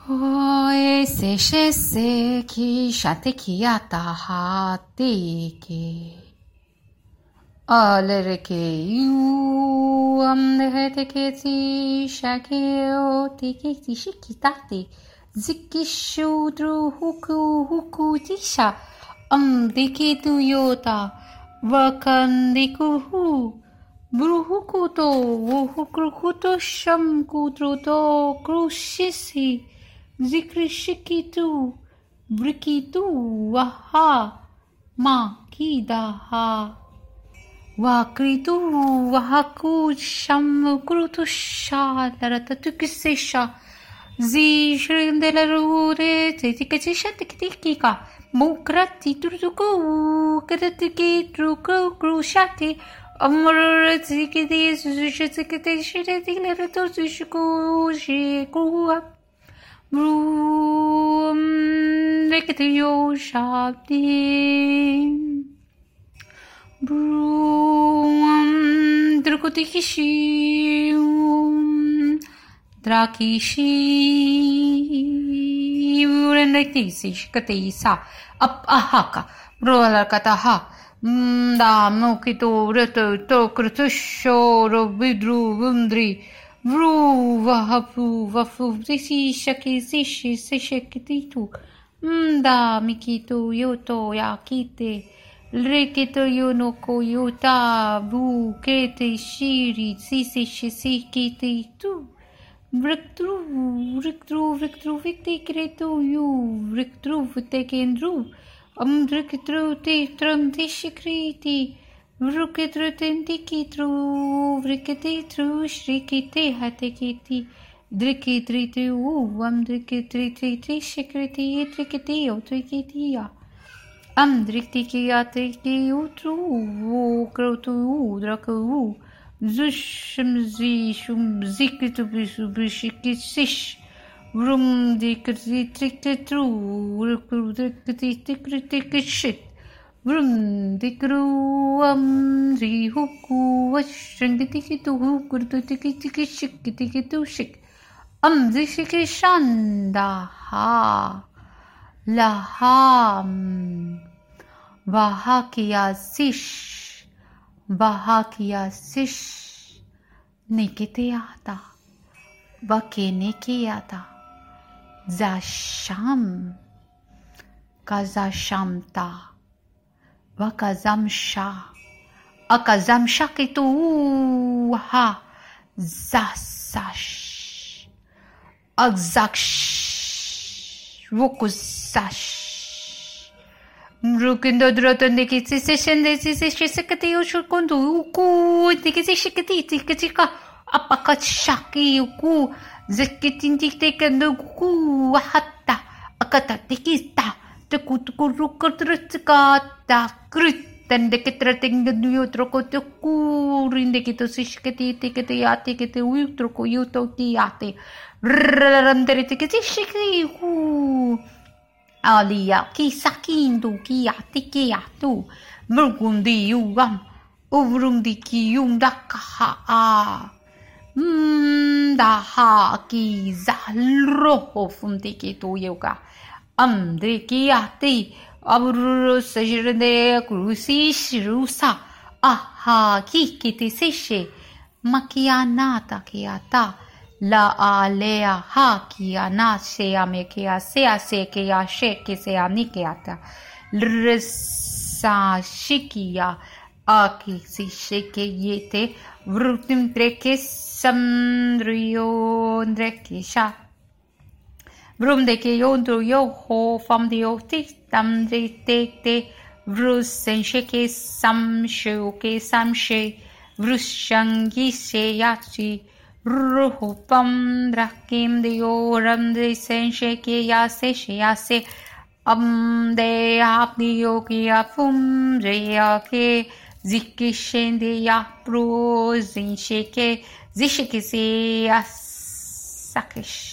Oe se shese ki shate kiata ha te ke. Alere ke you amnehete ke ti shake o te ke ti shikitate. Zikishu dru huku tisha. Diki tu yota. Vakandiku hu. Bruhukuto. Wuhukrukuto shamkutruto krushisi. Zikrishikitu, brikitu, waha, ma, kidaha, wakritu, wahaku, shamukrutu, sha, laratatukisesha, zishrindelarure, tetikasisha, tiktika, mukrati, turuku, karatiki, truku, krushati, amuratikiti, sushitikiti, shireti, laratushku, shikua. Vroom, Rikitio Shabdi. Vroom, Drukotikishi. Drakishi. Vrendekisi, Shikatisa. Up Ahaka. Brolakataha. Da Mokito, Reto, Tokrutusho, Robidru, Vundri. Vru vahapu vafu zisi shaki zishi seshekititu mda mikitu yoto yakite rekito yonoko yota bu kete shiri sisi shisikiti tu breakthrough victi kreto you breakthrough tekendru breakthrough te tram te shikriti Vrukitru tentikitru, vrikititru, shrikite hatekiti, drikitritu, drikitritri, shikriti, trikiti, otrikitia. Driktikia, triki, utru, krotu, draku, zushmzi, shumzikitu, bishikisish, vrum, dikritrikitru, rukritrikitishit. Vrum dikru rihuku washingitikitu kurtutikitiki shikitikitu shik zishikishanda ha laham vahakia sish nikiteata vakenikiata zasham kazashamta Vakazamsha. Akazamsha kitu ha. Zasash. Agzaksh. Vukusash. Mrukindo drotondiki tsishende tsishikati ushukundu uku tikishikati tikatika apakachaki uku zekitintikendo uku hatta akatatikista Tukurukatrikata kritten de kitrating the new trokotuku rindekito sishkati tikati ati kiti utroko yuto tiate randeretikati shiki hu alia kisakindu kiati kiatu murgundi yuam uvrundi kiyum dakaha daha ki zalro fundikito yoga Drikiati Aburu Sajirde Krusi Shirusa Aha Kikiti Sishe Makianata Kiata La Alea Ha Kiana Sea Mekea Sea Sekea Sheke Sea Nikiata Resa Shikia Aki Sisheke Yete Vrutim Dreke Samdrio Drekisha Vrum de ke yondro yo ho fam de yo tam de te vrus senche ke sam she vrus shangi se yachi ruho pam drakim de yo ram de senche ke ya se de ap de yo ke afum re ya ke zikishen de ya pro zinche ke zishike se ya sakish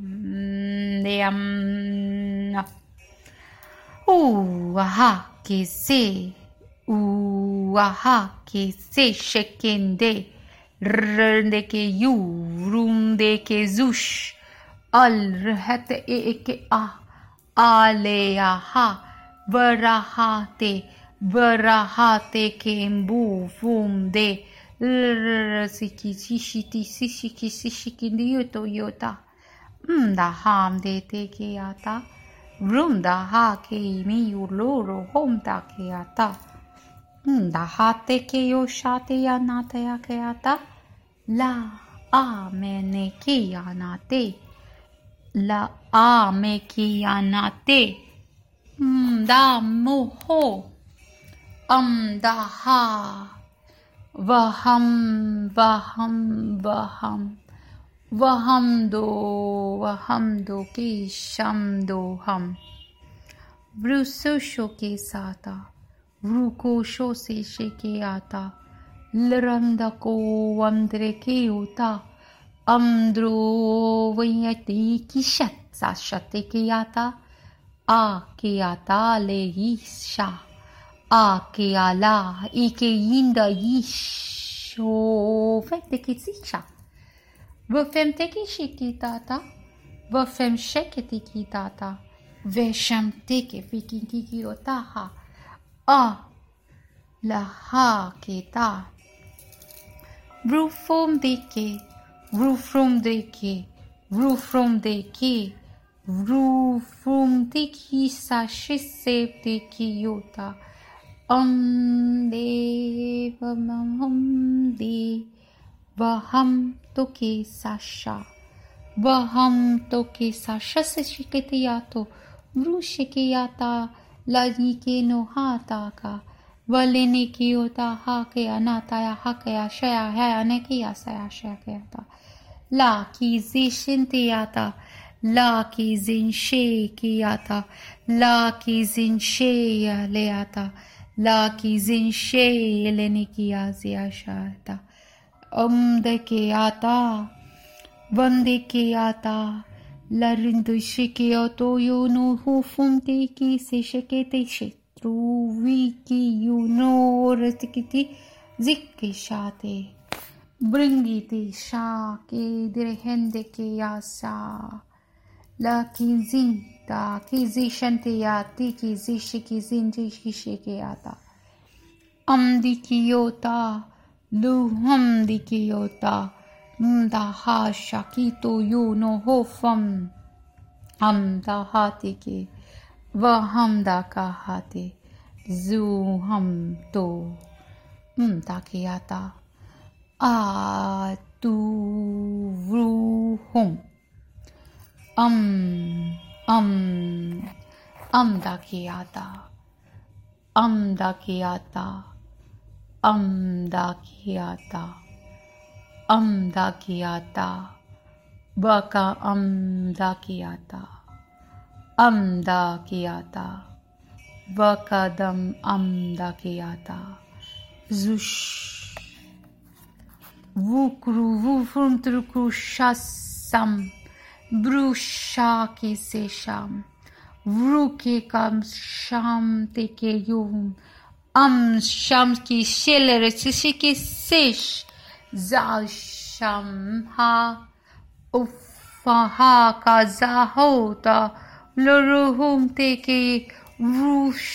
aha que se shekende rende que yu runde que zush al rehet eke a aleaha verahate verahate kembu vum de siki sishiki yuto yota da ham de tekeata vrunda ha ke mi uloro homda keata da ha teke yo shate yanata yakeata la amene kianate la ame kianate da moho da ha vaham vahamdo ki shamdo ham vrusosho ke sata vrukosho se shekeata lranda ko amdre ke uta amdro vayati kishat sashate keata a keata le isha a keala ike yinda yisho vete kisha vafem teki shikitata vafem sheketi kitata vesham teke fikiki otaha a la ha keta vrufum deke vrufum deke vrufum deke vrufum teki sashise teki yota de vaham toke sasha se shiketiyato vrushikiyata lajike no hataka valene kiyota hake anata ya hake ya shaya haya neki ya saya shaketa la ki zishintiyata la ki zinshe kiyata la ki zinshe leata la ki zinshe elenikia ziashata de keata vande keata la rindo shikeoto yo no hufum te ki se shekete shetru viki you no retikiti zikishate bringiti sha ke direhende ke yasa la kinzinta kizishante yati kizishikizindi kishekeata amdi kiyota luham dikiyota da ha shakito yu no hofam da hatike vaham da kahate zu ham to da kiyata a tu vruhum da kiyata da kiyata da kiyata baka da kiyata baka dam da kiyata zush vukru vufrum trukru shasam brusha ki sesham vruke kam sham teke yum sham ki shelere ki sesh za sham ha ufaha ka zahota loruhum teke vrush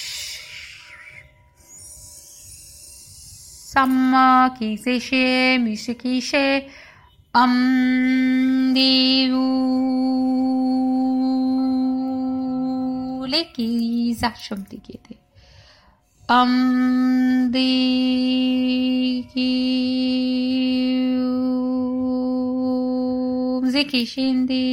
samma ki seshe mishikishe amdiru leki zasham tikete zeki shindi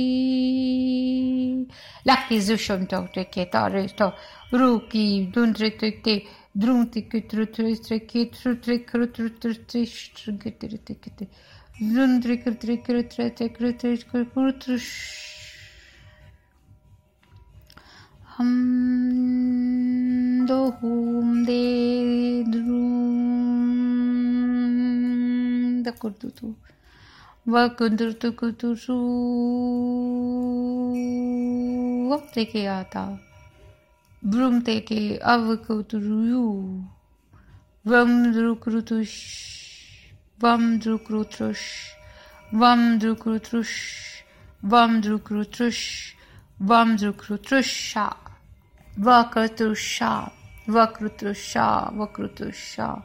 lakti zusham to teketare to ruki dundre te drunti kutrutri kutrutri kutrutri kutrutri Zundri kutri hamdo hum de drum da kurtutu va kundurtu kuturu teke ata brum teke avkuturu vam drukrutush Vam drukrutush, Vamdrukrutrush, Vamdrukrutrusha, Vakratrusha, Vakrutrusha, Vakrutrusha.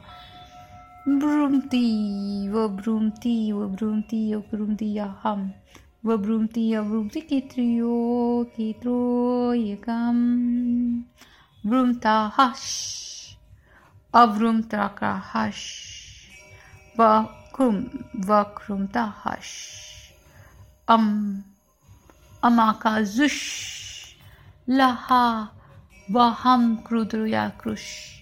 Brumti, Vabrumti, Vabrumti, Vabrumti Yaham, Vabrumti, Vabrumti Kitrio, Kitro Yagam, Brumta Hash, Avrumtraka Hash, Vakrumta Hash, Amakazush, Laha, Vaham Krudruya Krush.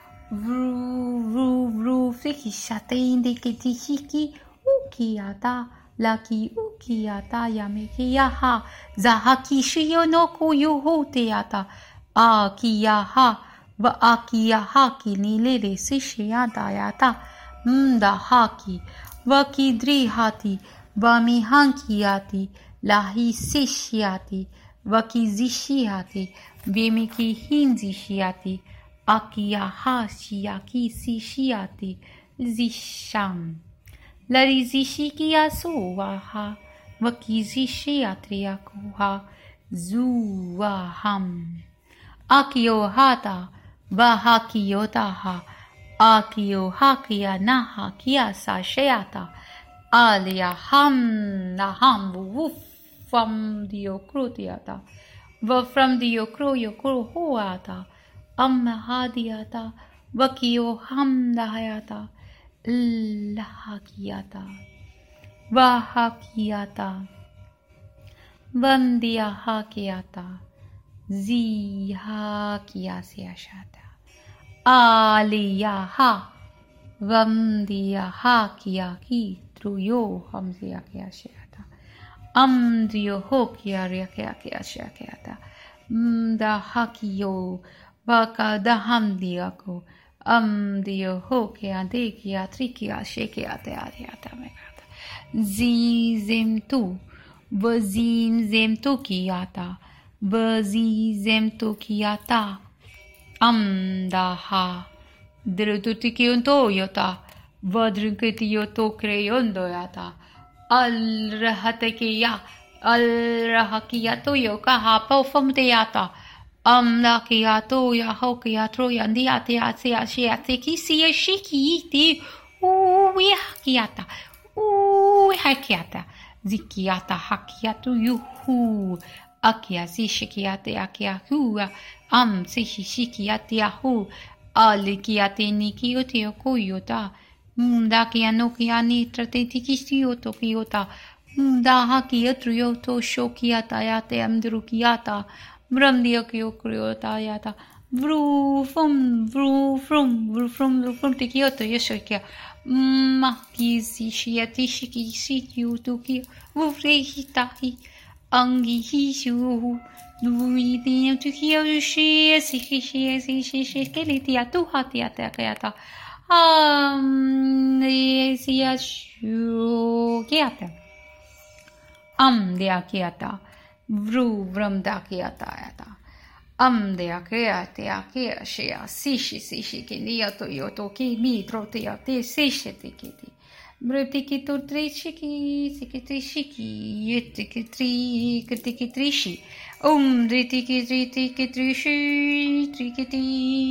Vru fikishate indikiti hiki ukiata laki ukiata yamekiyaha zahaki shiyonoku yuhuteata akiyaha va akiyaha kinilere sishiyata yata mdahaki vakidrihati vamihankiyati lahi sishiyati vakizishiyati vimiki hinzishiyati Akiyaha shiaki sishiati zisham. Larizishikia suwaha. Vakizishiatriakuha zuwaham. Akiohata vahakiyotaha. Akiohakia naha kia sasheata. Aliyaham naham wufam diokrutiata. Vafram diokro yokro huata. Ammahadiyata, Vakio Hamdahayata, Lahakiyata, Vahakiyata, Vandiyahakiyata, Zihakiyasyashata, Aliyaha, Vandiyahakiyaki, Truyo Hamziyakyashyata, Amdiyohokyaryakyashyata, Mdahakiyo, Vaka dahamdiako amdio hokia dekia trikia shekia teariata megata zizem tu kiata vazizem tu kiata amdaha drututikiunto yota vadrinkitioto creyondo yata al rahatekia al rahakiato yoka hapo famdeata Amnakiato yahokiatro yandiatiatiasiate kisia shiki uihakiata uihakiata zikiata hakiatu yuhu akiasi shikiate akiahua sishikiate ahu alikiate nikiote kuyota dakianokiani tratetikistioto kiota dahakiatruyoto shokiata yate amdrukiata Bramdiakio Kriotayata, Vrufum, Tikioto, Yeshokia, Makisi, Shiatishiki, Sikiutuki, Vufrehitahi, Angi Hishu, Luidium to hear she, Sikelitia, Tuhatiata, Siashukiata, Deakiata. Vrum dakiatayata. Deakiatia shea sishi kiniato yoto ki mitrotia te sishetikiti. Brutikitu trishiki, sikitishiki, yetikitri, kitikitrishi. Tritikitrishi, trikiti.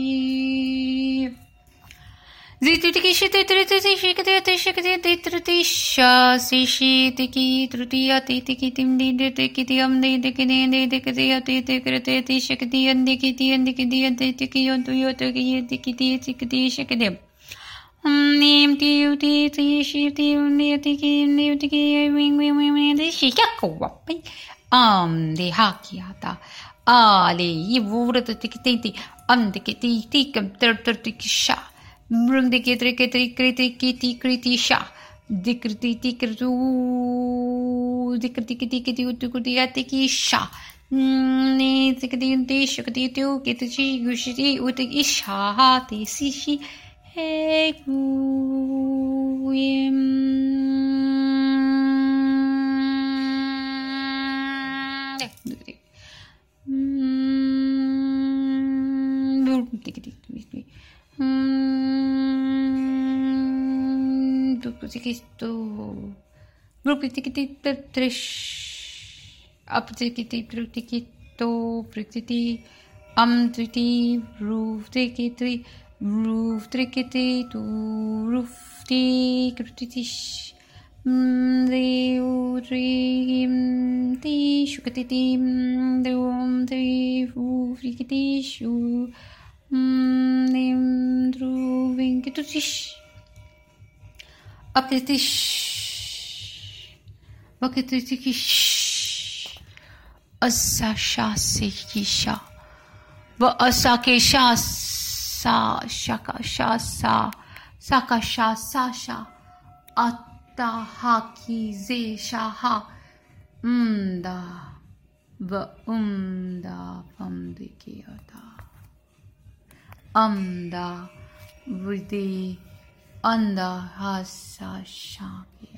Zitutikishi tritishi tritisha sishi tiki trutia titikitim dikitiam dikitia titikiti shakitian dikitia tikion to yotaki tikiti shakadim. Name duty shifty nitiki wing shikakowapi. The hakiata. Ali, you would the tikiti, undikiti tikam tertikisha. Brum the kitty sha. Dikriti tikiti sha. Tikiti shakati to get the she usually with the isha, the sishi. Hey, Aptikiti prutikito prikiti triti roof trikiti roof trikiti to roof ti krutitish Dream ti shukatitim dum tri roof trikitishu nim druving kitutish aptitish bakititikish asashasisha va asakesha sa shaka shasa sakasha sasha attahaki zeshaha umda va umda pamdikiyata amda vidi anda hasa shaki